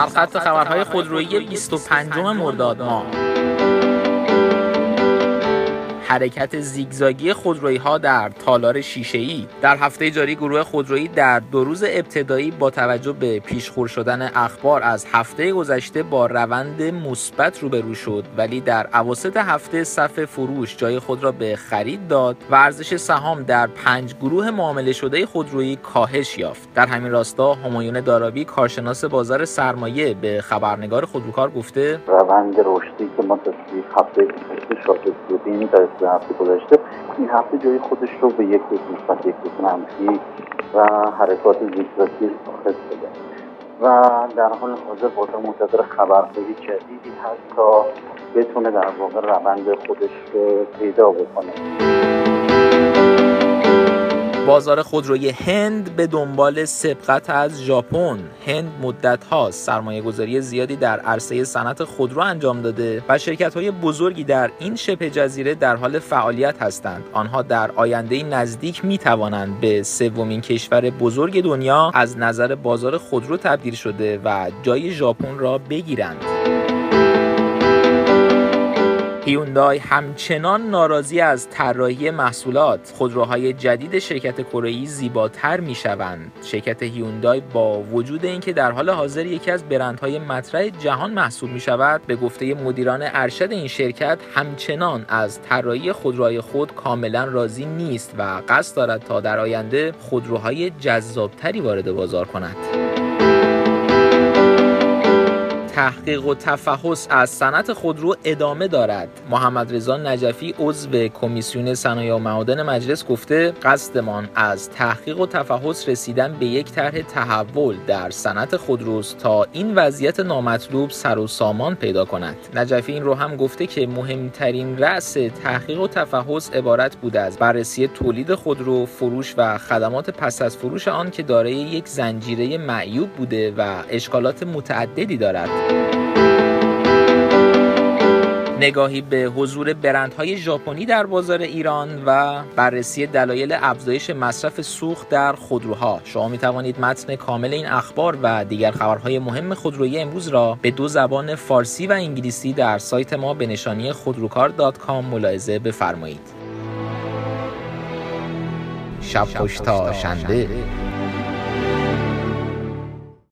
سرخط خبرهای خودرویی 25 مرداد ماه. حرکت زیگزاگی خودرویی‌ها در تالار شیشه‌ای. در هفته جاری گروه خودرویی در 2 روز ابتدایی با توجه به پیشخور شدن اخبار از هفته گذشته با روند مثبت روبرو شد، ولی در اواسط هفته صف فروش جای خود را به خرید داد و ارزش سهام در 5 گروه معامله شده خودرویی کاهش یافت. در همین راستا همایون دارابی کارشناس بازار سرمایه به خبرنگار خودروکار گفته روند رشدی که ما تا هفته گذشته شاهد بودیم در هفته گذشته این هفته جای خودش رو به یک روز مثبت، یک روز منفی و حرکات زیگزاگی شاهد بوده و در حال حاضر بازار منتظر خبرهای جدیدی هست تا بتونه در واقع روند خودش رو پیدا بکنه. بازار خودروی هند به دنبال سبقت از ژاپن. هند مدت‌ها سرمایه‌گذاری زیادی در عرصه صنعت خودرو انجام داده و شرکت‌های بزرگی در این شبه جزیره در حال فعالیت هستند. آنها در آینده نزدیک می‌توانند به سومین کشور بزرگ دنیا از نظر بازار خودرو تبدیل شده و جای ژاپن را بگیرند. هیوندای همچنان ناراضی از طراحی محصولات. خودروهای جدید شرکت کره‌ای زیباتر می‌شوند. شرکت هیوندای با وجود اینکه در حال حاضر یکی از برندهای مطرح جهان محسوب می‌شود، به گفته مدیران ارشد این شرکت همچنان از طراحی خودروهای خود کاملا راضی نیست و قصد دارد تا در آینده خودروهای جذابتری وارد بازار کند. تحقیق و تفحص از صنعت خودرو ادامه دارد. محمد رضا نجفی عضو کمیسیون صنایع و معادن مجلس گفته قصدمان از تحقیق و تفحص رسیدن به یک طرح تحول در صنعت خودروست تا این وضعیت نامطلوب سر و سامان پیدا کند. نجفی این رو هم گفته که مهمترین رأس تحقیق و تفحص عبارت بوده از بررسی تولید خودرو، فروش و خدمات پس از فروش آن که دارای یک زنجیره معیوب بوده و اشکالات متعددی دارد. نگاهی به حضور برندهای ژاپنی در بازار ایران و بررسی دلایل افزایش مصرف سوخت در خودروها. شما می توانید متن کامل این اخبار و دیگر خبرهای مهم خودرویی امروز را به 2 زبان فارسی و انگلیسی در سایت ما به نشانی خودروکار.com ملاحظه بفرمایید. شب خوش تا شنبه.